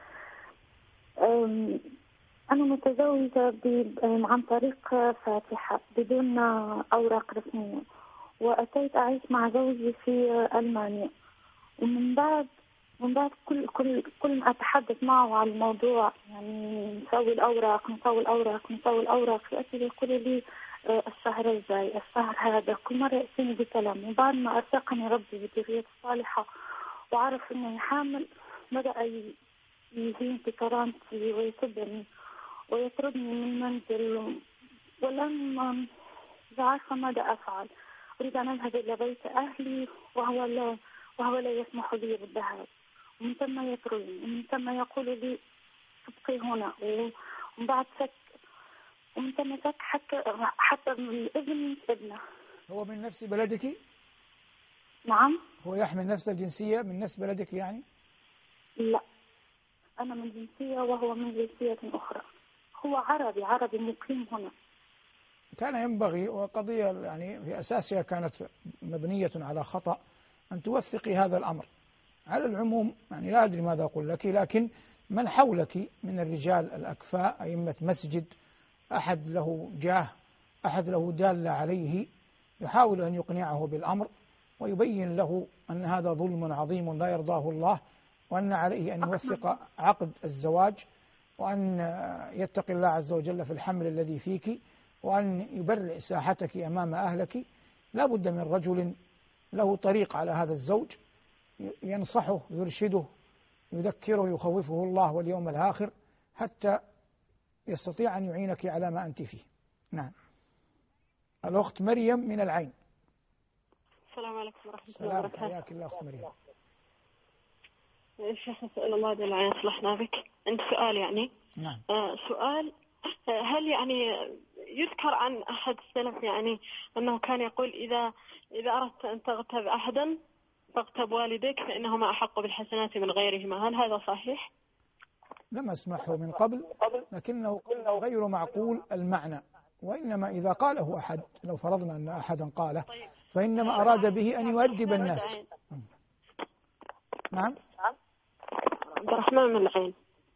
أنا متزوجة عن طريق فاتحة بدون أوراق رسمية، وأتيت أعيش مع زوجي في ألمانيا، ومن بعد من بعد كل كل كل ما أتحدث معه على الموضوع، يعني نسوي الأوراق نسوي الأوراق نسوي الأوراق يأتي يقول لي الشهر الجاي الشهر هذا، كل مرة يأتيني بكلام. وبعد ما أرزقني ربي بالذرية الصالحة وعرف إني حامل، بدأ يهين في كرامتي ويسبني ويطردني من المنزل، ولن لا عارفة ماذا أفعل. أريد أن أذهب إلى بيت أهلي وهو لا وهو لا يسمح لي بالذهاب، ومن ثم يطردني، ومن ثم يقول لي ابقي هنا، ومن بعد سك ومن ثم سك حتى حتى من ابن ابنه. هو من نفس بلدك؟ نعم. هو يحمل نفس الجنسية من نفس بلدك يعني؟ لا، أنا من جنسية وهو من جنسية أخرى. هو عربي عربي مقيم هنا. كان ينبغي، وقضية يعني في أساسها كانت مبنية على خطأ، أن توثقي هذا الأمر. على العموم يعني لا أدري ماذا أقول لك، لكن من حولك من الرجال الأكفاء، أئمة مسجد، أحد له جاه، أحد له دالة عليه، يحاول أن يقنعه بالأمر ويبين له أن هذا ظلم عظيم لا يرضاه الله، وأن عليه أن يوثق عقد الزواج، وأن يتقي الله عز وجل في الحمل الذي فيك، وأن يبرئ ساحتك أمام أهلك. لا بد من رجل له طريق على هذا الزوج، ينصحه يرشده يذكره يخوفه الله واليوم الآخر، حتى يستطيع أن يعينك على ما أنت فيه. نعم. الأخت مريم من العين. السلام عليكم ورحمة الله وبركاته. حياك الله أخت مريم. الشيخ نسأل الله جل وعلا يصلحنا بك. عندي سؤال يعني. نعم. آه سؤال، هل يعني يذكر عن أحد السلف يعني أنه كان يقول إذا إذا أردت أن تغتاب أحدا فاغتب والديك فإنهما أحق بالحسنات من غيرهما، هل هذا صحيح؟ لم أسمعه من قبل، لكنه غير معقول المعنى، وإنما إذا قاله أحد، لو فرضنا أن أحدا قاله، فإنما أراد به أن يؤدب الناس. نعم. عبد الرحمن من العين.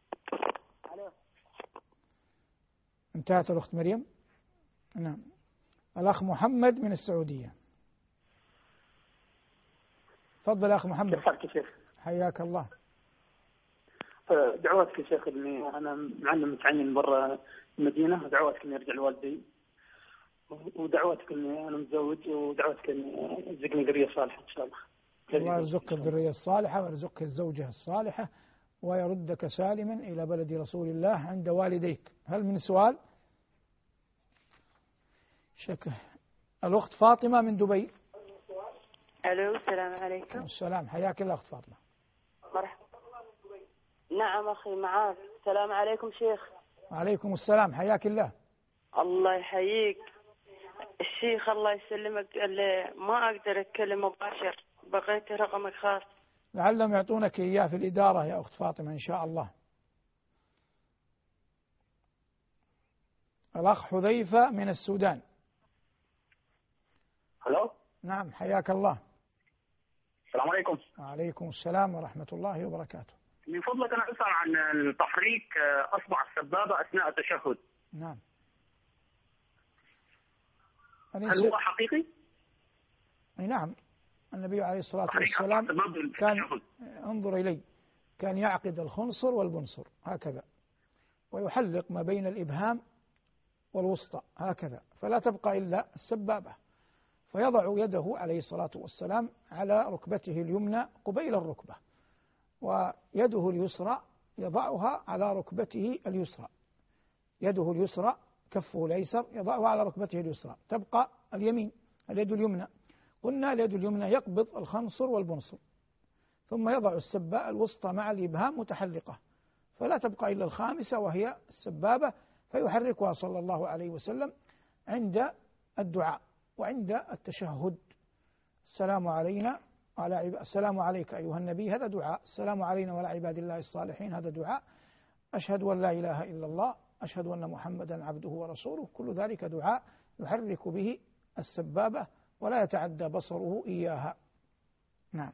انتهت الأخت مريم. نعم. الأخ محمد من السعودية. تفضل يا أخ محمد. كيف حالك يا شيخ؟ حياك الله. دعواتك يا شيخ اني انا معلم متعين برا المدينه، ودعواتك اني ارجع لوالدي، ودعواتك اني انا متزوج، ودعواتك اني ارزقني ذريه صالحه ان شاء الله. الله يرزقك الذريه الصالحه ويرزقك الزوجه الصالحه ويردك سالما الى بلد رسول الله عند والديك. هل من سؤال؟ شكرا. الأخت فاطمة من دبي. الو السلام عليكم. السلام، حياك الله أخت فاطمة. مرحبا. نعم أخي معاك. السلام عليكم شيخ. وعليكم السلام، حياك الله. الله يحييك الشيخ، الله يسلمك. اللي ما أقدر أتكلم مباشر بقيت رقمك خاص. لعلهم يعطونك إياه في الإدارة يا أخت فاطمة إن شاء الله. الأخ حذيفة من السودان. هلو. نعم حياك الله. السلام عليكم. وعليكم السلام ورحمة الله وبركاته. من فضلك أنا أسأل عن تحريك أصبع السبابة أثناء التشهد. نعم. هل هو حقيقي؟ نعم. النبي عليه الصلاة والسلام كان انظر إلي كان يعقد الخنصر والبنصر هكذا، ويحلق ما بين الإبهام والوسطى هكذا، فلا تبقى إلا السبابة، فيضع يده عليه الصلاة والسلام على ركبته اليمنى قبيل الركبة، ويده اليسرى يضعها على ركبته اليسرى، يده اليسرى كفه الأيسر يضعها على ركبته اليسرى، تبقى اليمين اليد اليمنى. قلنا اليد اليمنى يقبض الخنصر والبنصر، ثم يضع السباء الوسطى مع الإبهام متحلقة، فلا تبقى إلا الخامسة وهي السبابة، فيحركها صلى الله عليه وسلم عند الدعاء وعند التشهد. السلام علينا وعلى عباد السلام عليك أيها النبي هذا دعاء، السلام علينا وعلى عباد الله الصالحين هذا دعاء، أشهد أن لا إله إلا الله أشهد أن محمدا عبده ورسوله، كل ذلك دعاء يحرك به السبابة ولا يتعدى بصره إياها. نعم.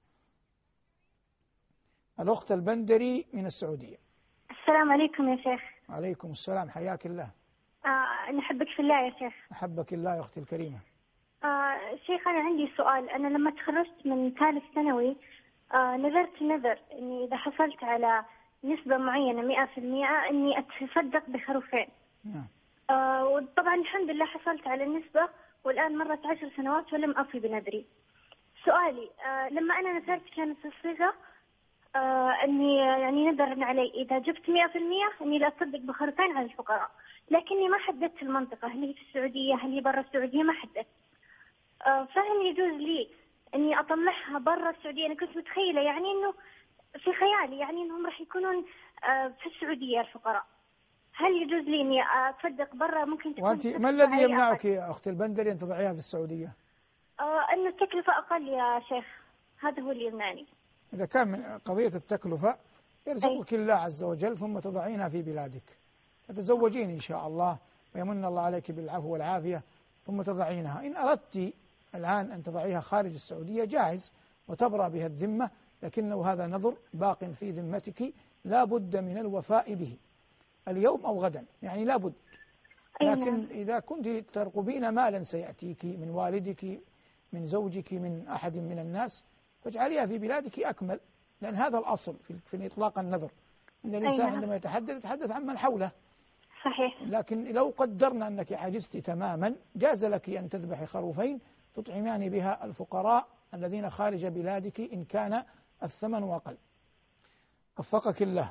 الأخت البندري من السعودية. السلام عليكم يا شيخ. وعليكم السلام حياك الله. آه نحبك في الله يا شيخ. أحبك الله يا أختي الكريمة. آه شيخ أنا عندي سؤال، أنا لما تخرجت من ثالث ثانوي آه نذرت نذر إني إذا حصلت على نسبة معينة مئة في المئة إني أتصدق بخروفين. نعم. آه وطبعا الحمد لله حصلت على النسبة، والآن مرت عشر سنوات ولم أفي بنذري. سؤالي آه لما أنا نذرت كانت الصيغة آه أني يعني نذر علي إذا جبت مئة في المئة أني لا أتصدق بخروفين على الفقراء، لكني ما حددت المنطقة، هل هي في السعودية هل هي برا السعودية ما حددت. آه فهل يجوز لي أني أطلعها برا السعودية؟ أنا كنت متخيلة يعني أنه في خيالي يعني أنهم راح يكونون آه في السعودية الفقراء، هل يجوز لي إني أتصدق برا؟ ممكن تكون وأنت ما الذي يمنعك يا أخت البندري أن تضعيها في السعودية؟ آه أن التكلفة أقل يا شيخ، هذا هو اللي يمنعني. إذا كان من قضية التكلفة يرزقك الله عز وجل ثم تضعينها في بلادك، تتزوجين إن شاء الله ويمن الله عليك بالعفو والعافية ثم تضعينها. إن أردت الآن أن تضعيها خارج السعودية جائز وتبرأ بها الذمة، لكنه هذا نذر باق في ذمتك لا بد من الوفاء به اليوم أو غدا، يعني لا بد. لكن إذا كنت ترقبين مالا سيأتيك من والدك من زوجك من أحد من الناس فاجعليها في بلادك أكمل، لأن هذا الأصل في إطلاق النذر، إن الإنسان عندما يتحدث يتحدث عن من حوله. صحيح. لكن لو قدرنا أنك عجزت تماما جاز لك أن تذبحي خروفين تطعمان بها الفقراء الذين خارج بلادك إن كان الثمن أقل. وفقك الله.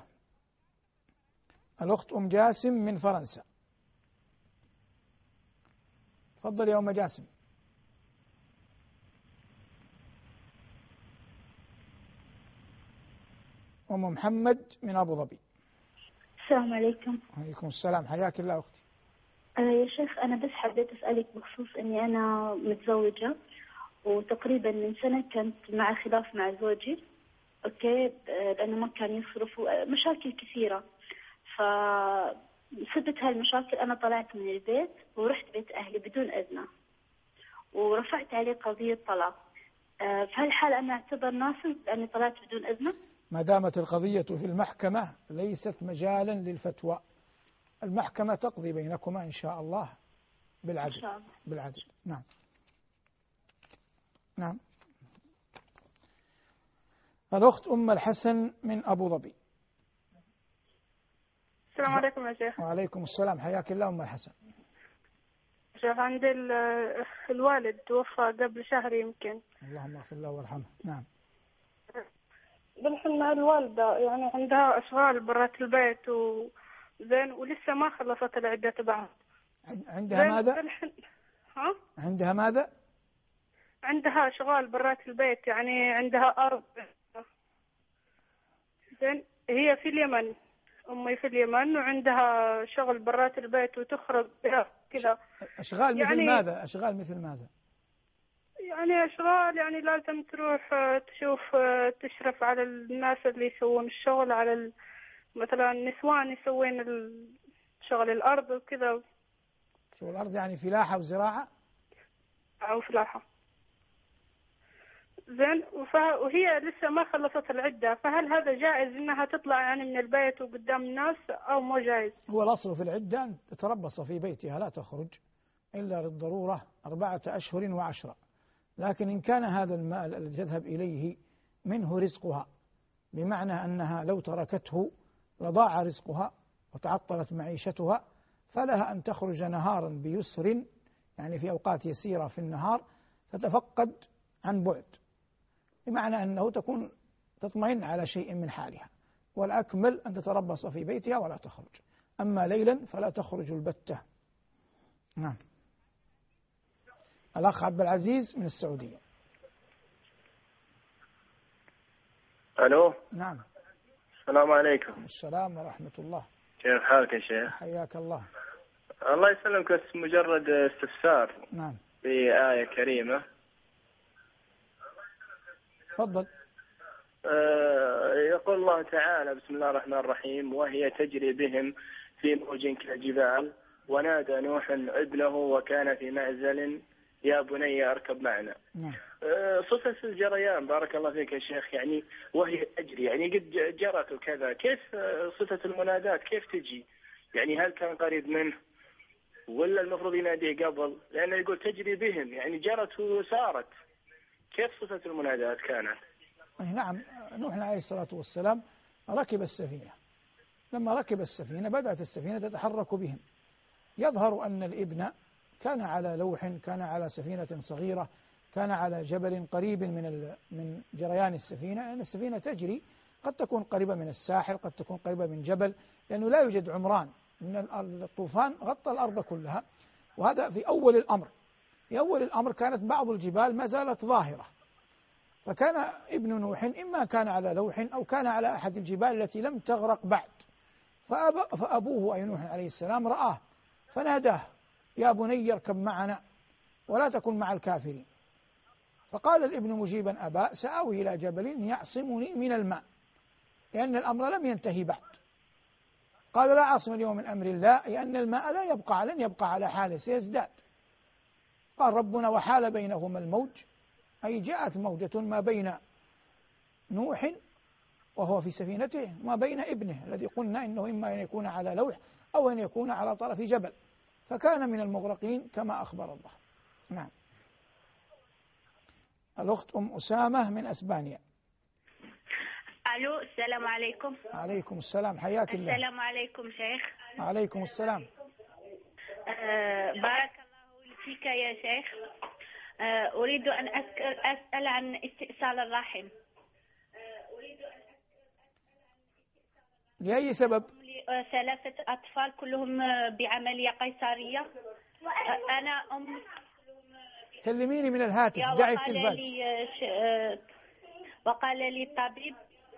الأخت أم جاسم من فرنسا. تفضل يا أم جاسم. أم محمد من أبو ظبي. السلام عليكم. وعليكم السلام حياك الله أختي. آه يا شيخ أنا بس حبيت أسألك بخصوص إني أنا متزوجة وتقريبا من سنة كنت مع خلاف مع زوجي، أوكي، لأنه ما كان يصرف مشاكل كثيرة، فسبت هالمشاكل أنا طلعت من البيت ورحت بيت أهلي بدون إذنه ورفعت عليه قضية طلاق. في هالحالة أنا أعتبر ناصب لأني طلعت بدون إذنه؟ ما دامت القضية في المحكمة ليست مجالا للفتوى، المحكمة تقضي بينكما إن شاء الله بالعدل. إن شاء الله. بالعدل. نعم نعم. الأخت أم الحسن من أبو ظبي. السلام عليكم يا شيخ. وعليكم السلام حياك الله أم الحسن. شيخ عندي الوالد توفى قبل شهر يمكن. اللهم اغفر له وارحمه. نعم. بالحين الوالدة يعني عندها أشغال برات البيت وزين ولسه ما خلصت العدة تبعها. عندها ماذا؟ ها؟ عندها ماذا؟ عندها أشغال برات البيت، يعني عندها أرض. زين هي في اليمن، أمي في اليمن وعندها شغل برات البيت وتخرج بها كذا. أشغال يعني مثل ماذا؟ أشغال مثل ماذا؟ يعني أشغال، يعني لازم تروح تشوف تشرف على الناس اللي يسوون الشغل، على ال... مثلا نسوان يسوين شغل الأرض وكذا. شغل الأرض يعني فلاحة وزراعة أو فلاحة. زين، وهي لسه ما خلصت العدة، فهل هذا جائز إنها تطلع يعني من البيت وقدام الناس أو مو جائز؟ هو الأصل في العدة أن تتربص في بيتها لا تخرج إلا للضرورة أربعة أشهر وعشرة، لكن إن كان هذا المال الذي تذهب إليه منه رزقها، بمعنى أنها لو تركته لضاع رزقها وتعطلت معيشتها، فلها أن تخرج نهارا بيسر، يعني في أوقات يسيرة في النهار تتفقد عن بعد، بمعنى أنه تكون تطمئن على شيء من حالها، والأكمل أن تتربص في بيتها ولا تخرج، أما ليلا فلا تخرج البتة. نعم. الأخ عبد العزيز من السعودية. ألو. نعم. السلام عليكم. السلام ورحمة الله. كيف حالك يا شيخ؟ حياك الله. الله يسلمك، بس مجرد استفسار. نعم. في آية كريمة. تفضل. آه يقول الله تعالى: بسم الله الرحمن الرحيم: وهي تجري بهم في موج كالجبال ونادى نوح ابنه وكان في معزل يا بني أركب معنا. نعم. آه صفة الجريان بارك الله فيك يا شيخ، يعني وهي تجري، يعني قد جرت وكذا، كيف صفة المنادات كيف تجي؟ يعني هل كان قريب منه ولا المفروض يناديه قبل؟ لأنه يقول تجري بهم، يعني جرت وسارت، كيف صفة المنادات كانت؟ نعم. نوح عليه الصلاة والسلام ركب السفينة، لما ركب السفينة بدأت السفينة تتحرك بهم. يظهر أن الابن كان على لوح، كان على سفينة صغيرة، كان على جبل قريب من من جريان السفينة، لأن يعني السفينة تجري، قد تكون قريبة من الساحل، قد تكون قريبة من جبل، لأنه لا يوجد عمران، من الطوفان غطى الأرض كلها. وهذا في أول الأمر. في أول الأمر كانت بعض الجبال ما زالت ظاهرة، فكان ابن نوح إما كان على لوح أو كان على أحد الجبال التي لم تغرق بعد، فأب فأبوه أي نوح عليه السلام رآه فناداه: يا بني اركب معنا ولا تكن مع الكافرين. فقال الابن مجيبا أبا سآوي إلى جبل يعصمني من الماء، لأن الأمر لم ينتهي بعد. قال: لا عاصم اليوم من أمر الله، لأن الماء لا يبقى لن يبقى على حاله، سيزداد. قال ربنا: وحال بينهما الموج، أي جاءت موجة ما بين نوح وهو في سفينته ما بين ابنه الذي قلنا إنه إما أن يكون على لوح أو أن يكون على طرف جبل، فكان من المغرقين كما أخبر الله. نعم. الأخت أم أسامة من أسبانيا. ألو، السلام عليكم. عليكم السلام، حياك الله. السلام عليكم شيخ. عليكم السلام. أه بارك الله فيك يا شيخ. أه أريد أن أسأل عن استئصال الرحم. لأي سبب؟ ثلاثة أطفال كلهم بعملية قيصرية. أنا أم. كلميني من الهاتف، دعي التلفاز. وقال لي الطبيب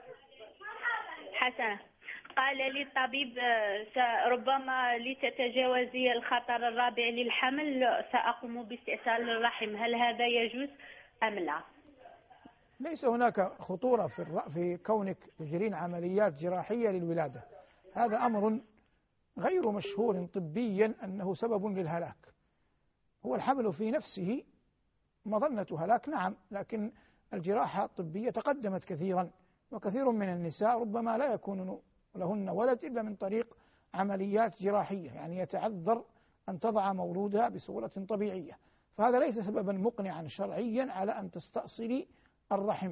حسنة قال لي الطبيب ربما لتتجاوزي الخطر الرابع للحمل سأقوم باستئصال الرحم، هل هذا يجوز أم لا؟ ليس هناك خطورة في في كونك تجرين عمليات جراحية للولادة، هذا أمر غير مشهور طبيا أنه سبب للهلاك. هو الحمل في نفسه مظنة هلاك، نعم، لكن الجراحة الطبية تقدمت كثيرا، وكثير من النساء ربما لا يكون لهن ولد إلا من طريق عمليات جراحية، يعني يتعذر أن تضع مولودها بصورة طبيعية، فهذا ليس سببا مقنعا شرعيا على أن تستأصلي الرحم.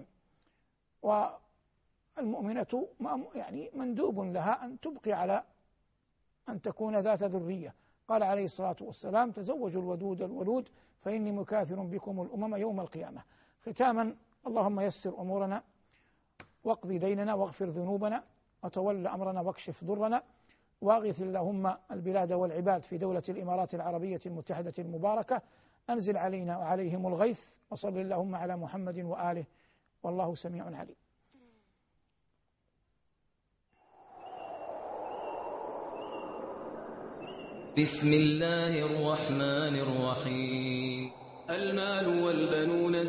والمؤمنة يعني مندوب لها أن تبقي على أن تكون ذات ذرية. قال عليه الصلاة والسلام: تزوجوا الودود الولود فإني مكاثر بكم الأمم يوم القيامة. ختاما، اللهم يسر أمورنا واقض ديننا واغفر ذنوبنا وتول أمرنا واكشف ضرنا، واغث اللهم البلاد والعباد في دولة الإمارات العربية المتحدة المباركة، أنزل علينا وعليهم الغيث، وصل اللهم على محمد وآله، والله سميع عليم. بسم الله الرحمن الرحيم. المال والبنون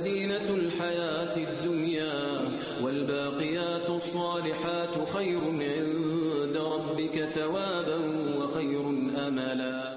الصالحات خير عند ربك ثوابا وخير أملا.